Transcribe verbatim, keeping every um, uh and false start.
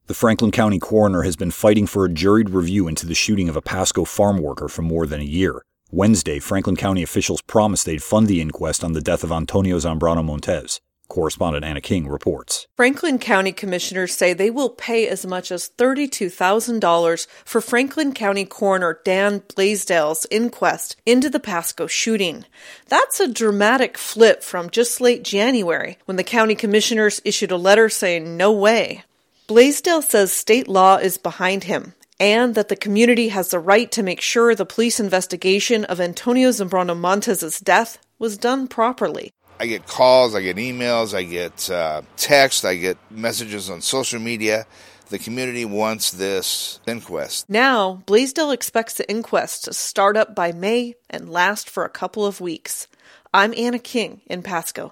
The Franklin County coroner has been fighting for a juried review into the shooting of a Pasco farm worker for more than a year. Wednesday, Franklin County officials promised they'd fund the inquest on the death of Antonio Zambrano Montes. Correspondent Anna King reports. Franklin County commissioners say they will pay as much as thirty-two thousand dollars for Franklin County coroner Dan Blaisdell's inquest into the Pasco shooting. That's a dramatic flip from just late January, when the county commissioners issued a letter saying no way. Blaisdell says state law is behind him, and that the community has the right to make sure the police investigation of Antonio Zambrano Montes' death was done properly. I get calls, I get emails, I get uh, texts, I get messages on social media. The community wants this inquest. Now, Blaisdell expects the inquest to start up by May and last for a couple of weeks. I'm Anna King in Pasco.